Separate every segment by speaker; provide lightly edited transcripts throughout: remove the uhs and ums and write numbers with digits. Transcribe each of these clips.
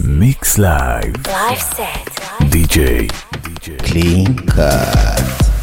Speaker 1: Mix Live.
Speaker 2: Live set.
Speaker 1: DJ.
Speaker 3: Clean Cut.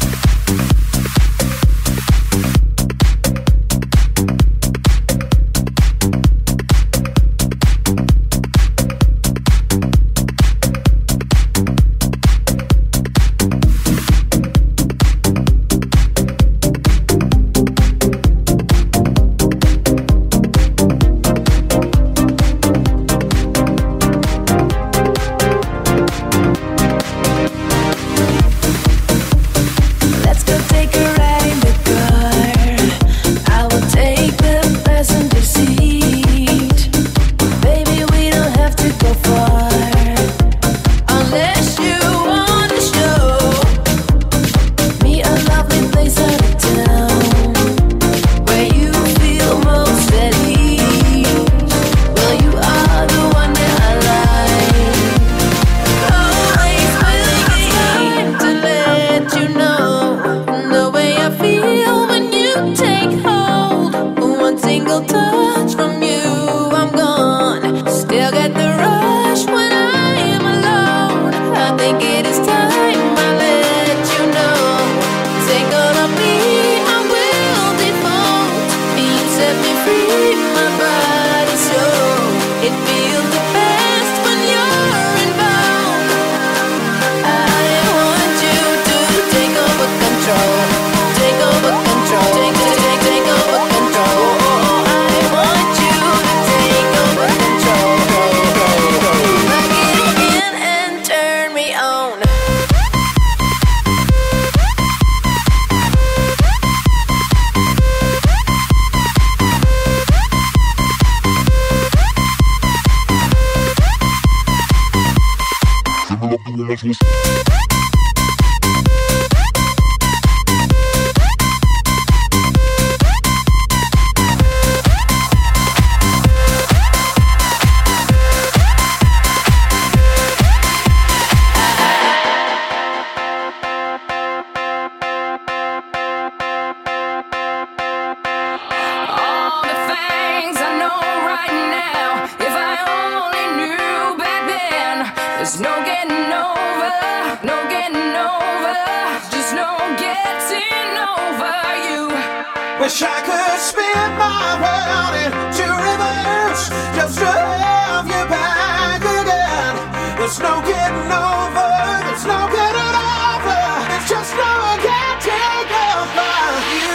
Speaker 4: Wish I could spin my world into reverse just to have you back again. There's no getting over, there's no getting over. It's just no one can take over you.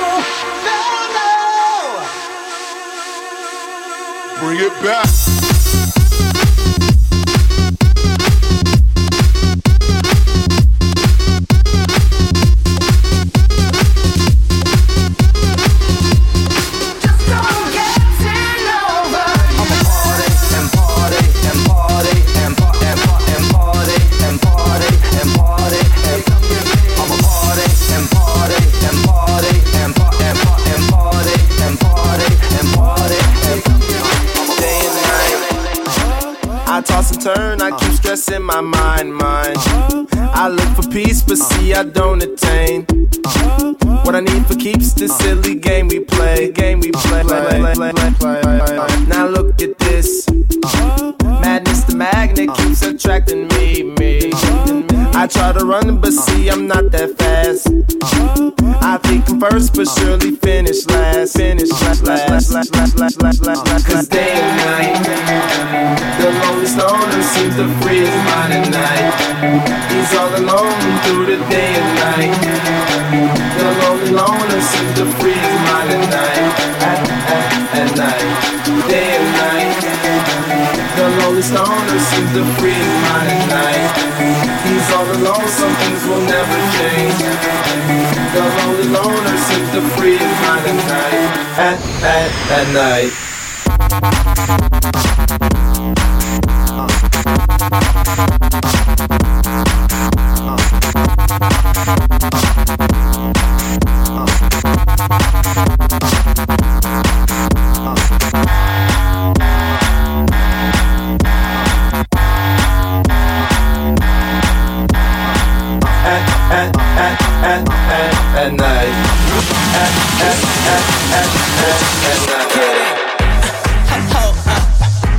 Speaker 4: No, no. Bring it back.
Speaker 5: Turn, I keep stressing my mind. I look for peace, but see I don't attain. What I need for keeps this silly game we play. Now look at this. Madness, the magnet keeps attracting me. I try to run, but see I'm not that fast. I think I'm first, but surely finish last. Cause day and night, the lonely stoner seems to free his mind at night. He's all alone through the day and night. The lonely loner seems to free his mind at night. At night, day and night. The lonely stoner seems to free his mind at night. He's all alone, some things will never change. The lonely loner seems to free his mind at night. At night. At night. At night.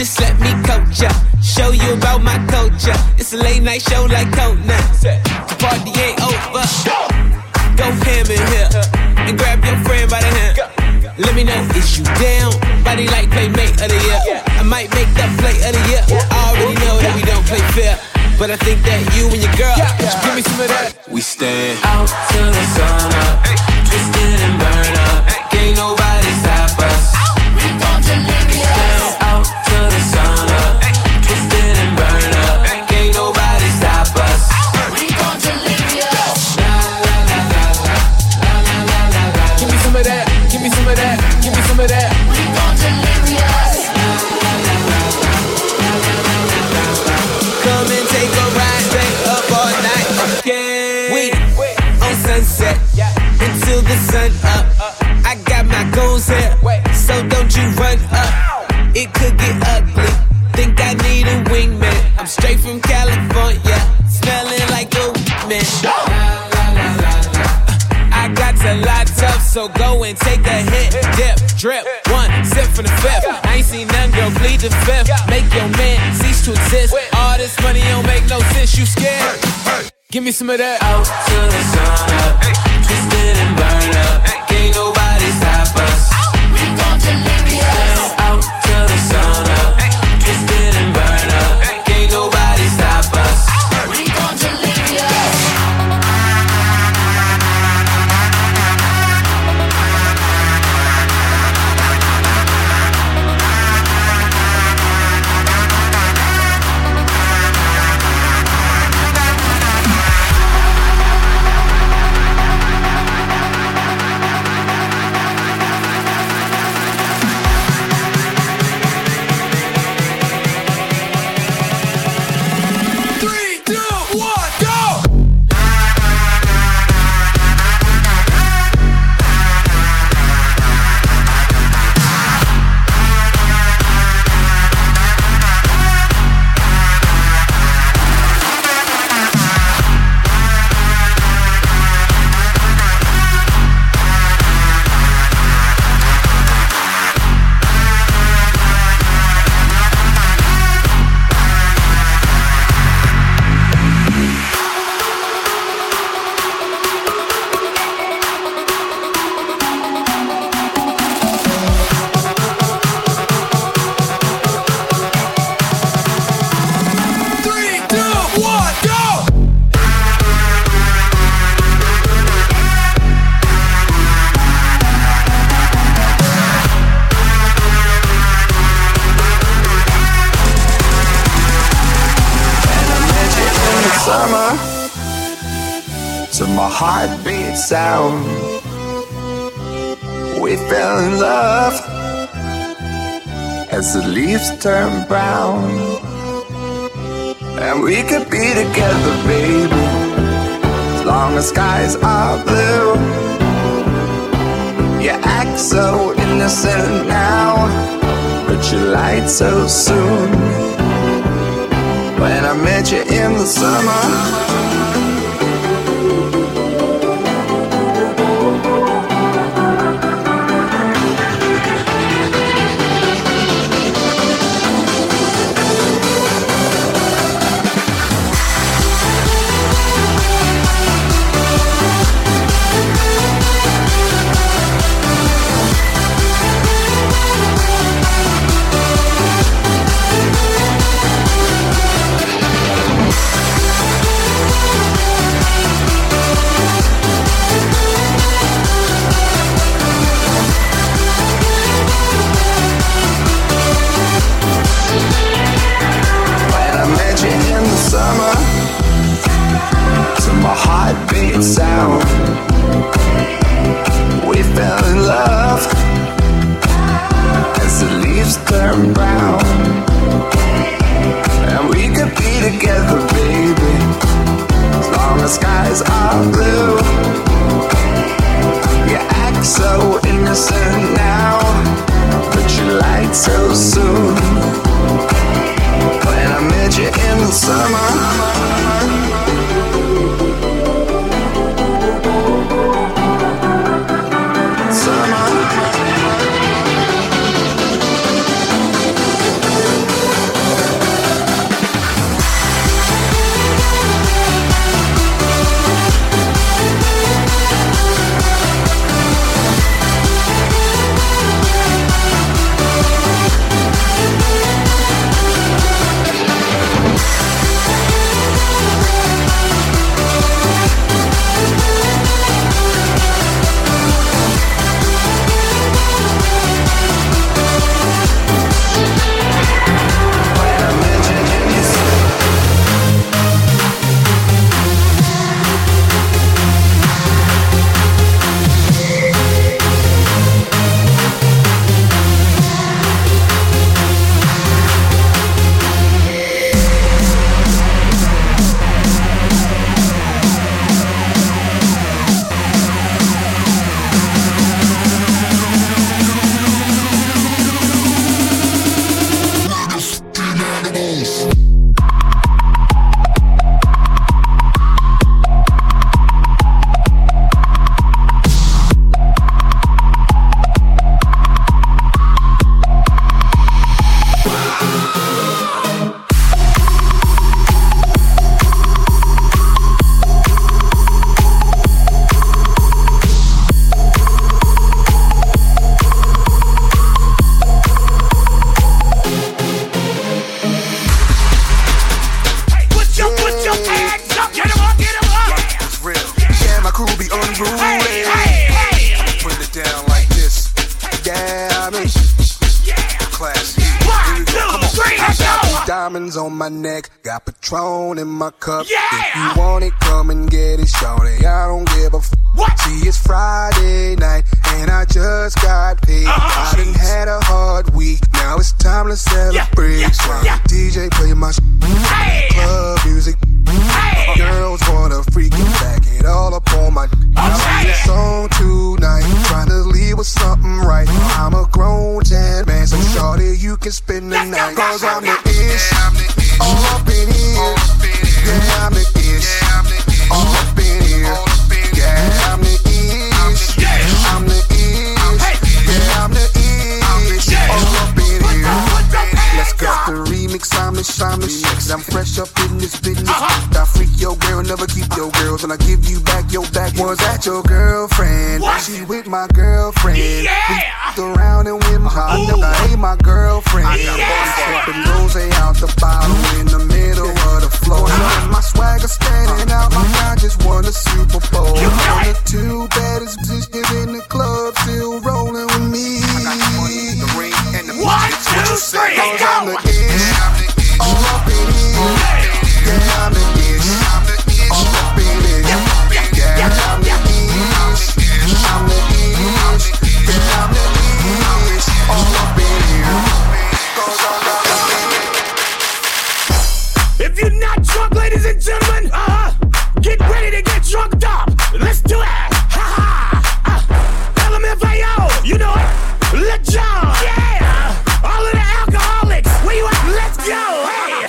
Speaker 2: Just let me coach ya, show you about my culture. It's a late night show like Conan. The party ain't over. Go ham in here and grab your friend by the hand. Let me know, is you down? Body like playmate of the year. I might make that play of the year. I already know that we don't play fair, but I think that you and your girl just give me some of that. We stand out till the sun up, twisted and burn up. Can't nobody stop us. We gon' delirious. Stand out till the sun up, twisted and burn up. Can't nobody stop us. We gon' delirious. La la la la la la la la la. Give me some of that. Give me some of that. Give me some of that. We gon' delirious. Come and take a ride, stay up all night. Okay. We on sunset until the sun up. I got my goals here, so don't you run up. It could get ugly. Think I need a wingman. I'm straight from California, smelling like a man. I got to lots up, so go and take a hit. Dip, drip, one sip from the fifth. I ain't seen none, girl, plead the fifth. Make your man cease to exist. All this money don't make no sense, you scared? Give me some of that. Out till the sun up, twisted and burn up. Can't nobody stop us. We gon' delirious. Out till the sun up, twisted and burn up. Can't nobody stop us. We gon' delirious.
Speaker 5: To my heartbeat sound, we fell in love as the leaves turn brown, and we could be together, baby, as long as skies are blue. You act so innocent now, but you lied so soon. When I met you in the summer, sound, we fell in love as the leaves turn brown, and we could be together, baby, as long as skies are blue. You act so innocent now, but you lied so soon. When I met you in the summer,
Speaker 6: diamonds on my neck, got Patron in my cup. Yeah! If you want it, come and get it, shorty. I don't give a what? See, it's Friday night, and I just got paid. I done had a hard week, now it's time to celebrate. DJ play my club music. Girls wanna freak and back it all up on my I'll sing a song tonight, trying to leave with something right. I'm a grown man, so shorty, you can spend the night. Cause I'm the ish, all up in here. Yeah, I'm the ish, all up in here. Yeah, I'm the ish, I'm the ish. Yeah, I'm the ish, all up in here. Let's go the remix, I'm the shit. I'm fresh up in this business. I freak your girl, never keep your girls. And I give you back your back. Was that your girlfriend? What? She with my girlfriend. Yeah! We around and with my heart. I hate my girlfriend. Sipping rose out the bottle in the middle of the floor. And my swagger standing out like I just won a Super Bowl. I'm the two baddest bitches in the club still rolling with me. I got the money, the ring, and the 1, 2, 3, go! I'm the ish, all up in here. Yeah, I'm the ish, all up in here. Yeah, I'm the ish, I'm the ish. Yeah, I'm the ish, all up in here.
Speaker 7: If you're not drunk, ladies and gentlemen, get ready to get drunked up. Let's do it. LMFAO, you know it. Let go. Yeah. All of the alcoholics, where you at? Let's go. Hey.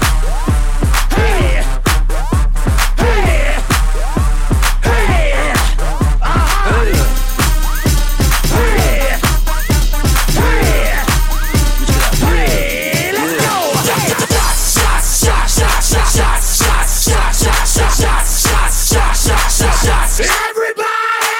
Speaker 7: Hey. Hey. Hey. Hey. Hey. Hey. Let's go. Shots. Everybody.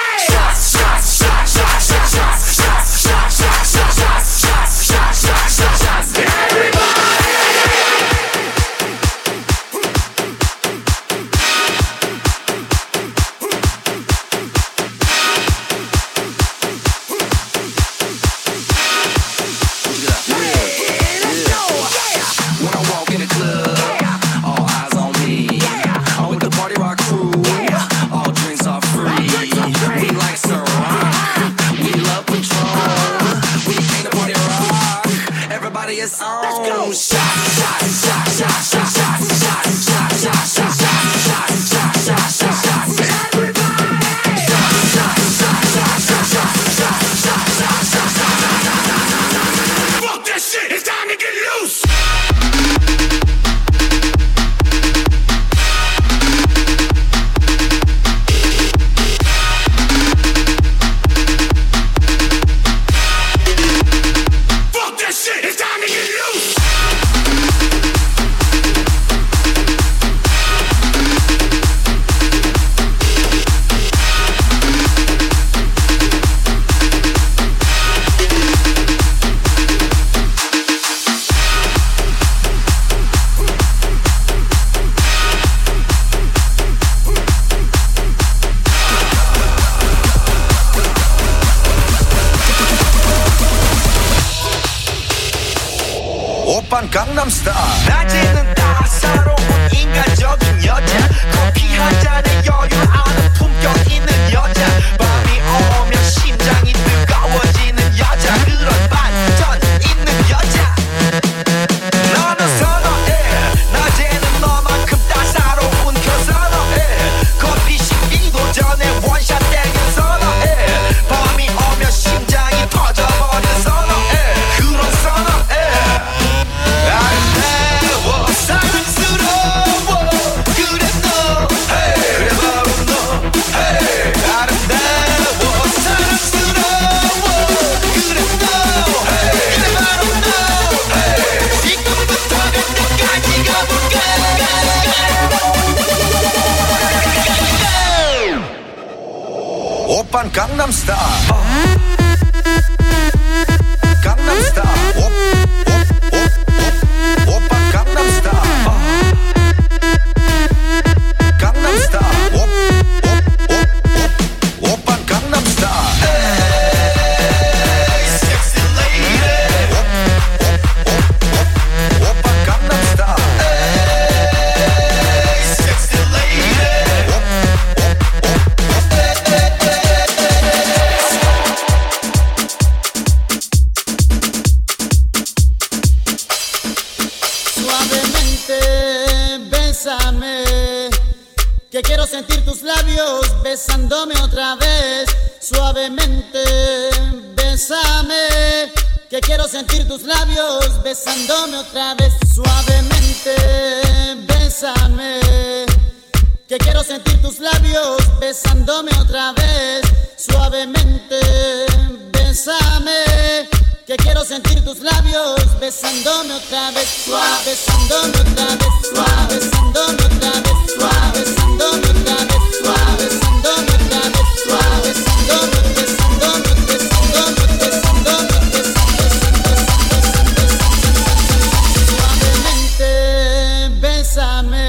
Speaker 7: Let's go. Fuck that shit, it's time to get loose.
Speaker 8: 강남스타일 낮에는 따사로운 인간적인 여자 커피 한 잔에 여유 아는 품격 있는 여자 밤이 오면 심장이 뜨거워지는 여자 그런 반전 있는 여자 너는 선호해 낮에는 너만큼 따사로운 그 선호해 커피 식기도 전에 원샷 땡겨 선호해 밤이 오면 심장이 터져버린 선호해 그런 선호해 아름다워 사랑스러워 그래 너 그래 바로 너 아름다워 사랑스러워 그래 너 그래 바로 너 지금부터 끝까지 가볼까 오빤 강남스타일 강남스타일 오빤 강남스타일 강남스타일 오빤 강남스타일 Hey, sexy lady 오빤 강남스타일
Speaker 9: que quiero sentir tus labios besándome otra vez, suavemente, bésame, que quiero sentir tus labios besándome otra vez, suavemente, bésame, que quiero sentir tus labios besándome otra vez, suavemente, bésame, que quiero sentir tus labios besándome otra vez, suave, besándome otra vez, suave, besándome otra vez, suave, besándome otra vez, suave, besándome otra vez, suave, besándome, besándome, besándome, besándome, suavemente, bésame.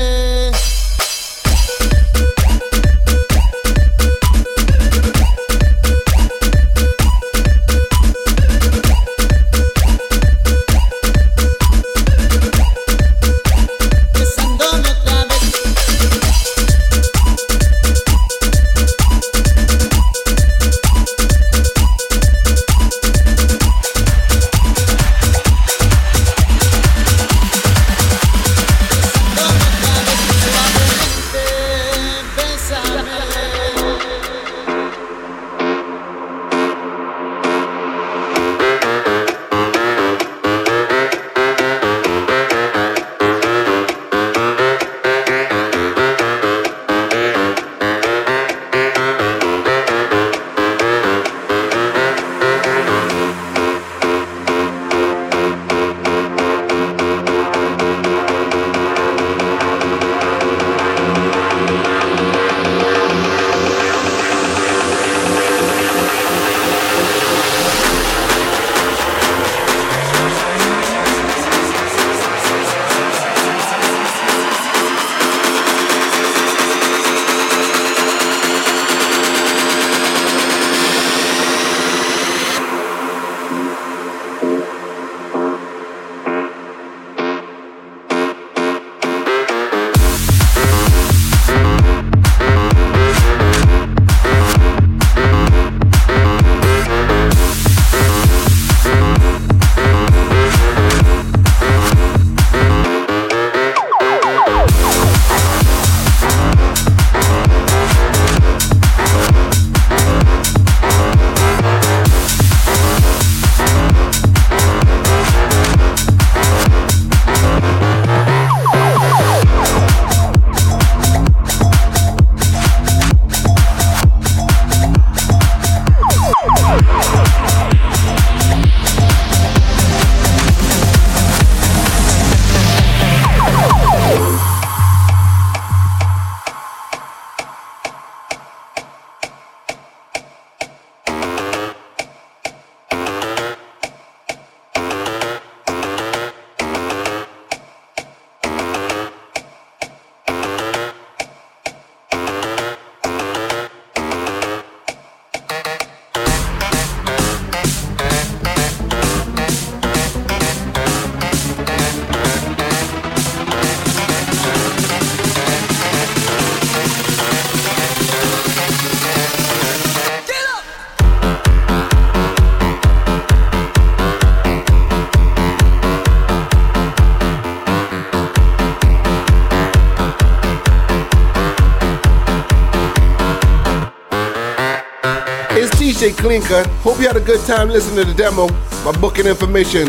Speaker 10: DJ Clean Cut. Hope you had a good time listening to the demo. My booking information,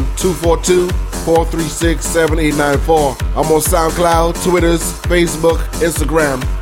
Speaker 10: 242-436-7894. I'm on SoundCloud, Twitters, Facebook, Instagram.